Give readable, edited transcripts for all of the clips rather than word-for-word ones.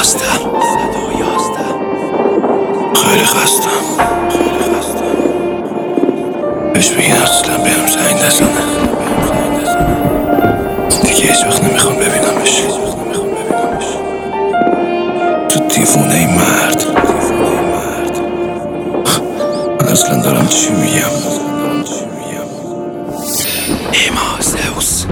خیلی خستم بهش بگین اصلا بهم زنگ نزنه دیگه هیچ وقت نمیخوام ببینمش. تو دیوونه این مرد. من اصلا دارم چی میگم؟ ایما زئوس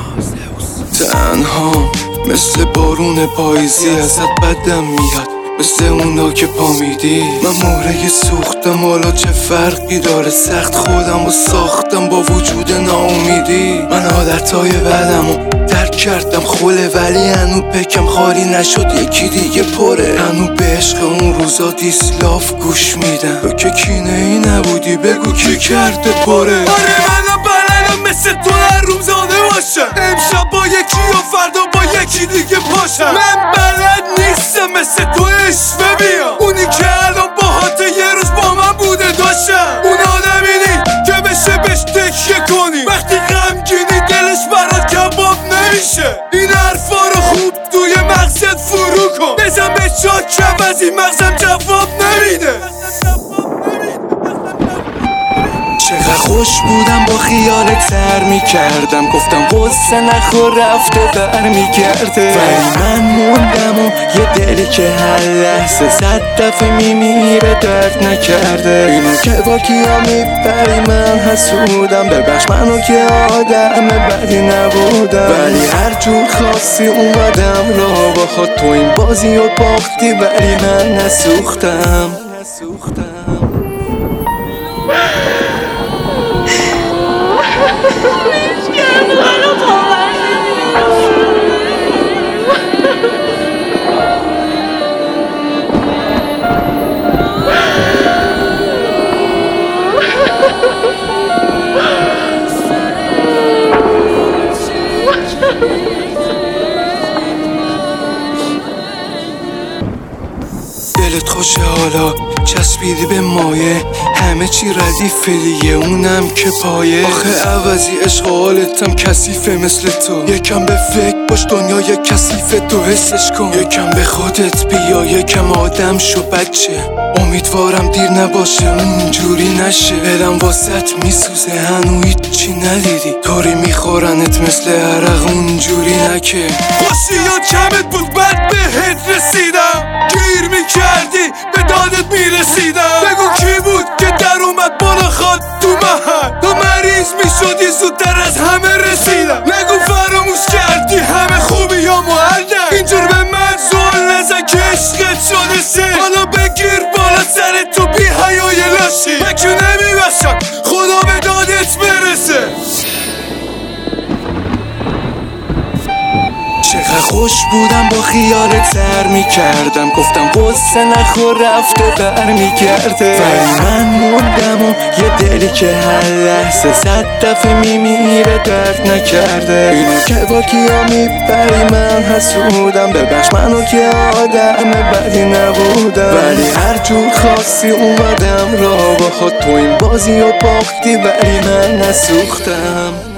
تنها مثل بارون پاییزی ازت بدم میاد، مثل اونا که پا میدی. من مهره سوختم، حالا چه فرقی داره؟ سخت خودم و ساختم با وجود ناامیدی. من عادتهای بدم و درک کردم خوله، ولی هنو پکم خالی نشد، یکی دیگه پره. هنو به عشق اون روزا دیسلاف گوش میدم. تو که کینه ای نبودی بگو کی کرده پره. آره منم بلدم مثل تو هر روم زاده باشم، امشب با یکی و فردا با یکی دیگه پاشم. من بلد نیستم مثل تو اشوه بیام، اونی که الان باهات یه روز با من بوده داشتم. اون آدمی نی که بشه بهش تکیه کنی وقتی غمگینی دلش برات کباب نمیشه. این حرفا رو خوب توی مغزت فرو کن، بزن به چاک از این مغزم جواب نمیده. چقدر خوش بودم با خیالت سر میکردم، گفتم قصه نخور رفته بر میگرده. ولی من موندم و یه دلی که هر لحظه 100 دفعه میمیره درد نکرده. اینو که با کیا میبری من حسودم، ببخش منو که آدم بدی نبودم. ولی هر جور خواستی اومدم را با خود، تو این بازی و باختی ولی من نسوختم. دلت خوشه حالا چسبیدی به مایه، همه چی ردیفه دیگه اونم که پایه. آخه عوضی عشق حالتم کثیفه مثل تو، یکم به فکر باش دنیای کثیفه تو حسش کن. یکم به خودت بیا، یکم آدم شو بچه. امیدوارم دیر نباشه اونجوری نشه، دلم واسط میسوزه هنو هیچی ندیدی. طوری میخورنت مثل عرق اونجوری نکه. خوشی یا کمت بود بعد بهت رسیدم، گیر میکردی به دادت میرسیدم. بگو کی بود که در اومد بالا خواد تو محل، تو مریض میشدی زودتر از همه رسیدم. نگو فراموش کردی همه خوبی یا معلم، اینجور به من زول نزن که عشقت شده سه. حالا بگیر بالا سر تو بی حیای لاشی، من که نمیبخشم خدا به دادت برسه. چقدر خوش بودم با خیالت سر میکردم، گفتم قصه نخور رفته بر میگرده. ولی من موندم و یه دلی که هر لحظه 100 دفعه میمیره درد نکرده. اینو که با کیا میبری من حسودم، ببخش منو که آدم بدی نبودم. ولی هر جور خواستی اومدم را با خود، تو این بازی و باختی ولی من نسوختم.